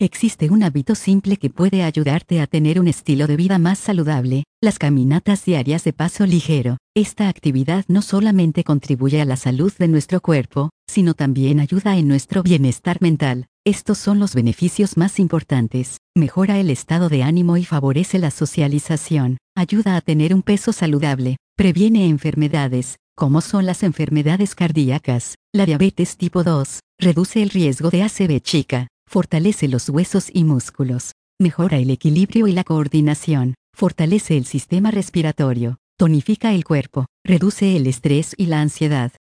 Existe un hábito simple que puede ayudarte a tener un estilo de vida más saludable: las caminatas diarias de paso ligero. Esta actividad no solamente contribuye a la salud de nuestro cuerpo, sino también ayuda en nuestro bienestar mental. Estos son los beneficios más importantes: mejora el estado de ánimo y favorece la socialización, ayuda a tener un peso saludable, previene enfermedades, como son las enfermedades cardíacas, la diabetes tipo 2, reduce el riesgo de ACV chica, fortalece los huesos y músculos, mejora el equilibrio y la coordinación, fortalece el sistema respiratorio, tonifica el cuerpo, reduce el estrés y la ansiedad,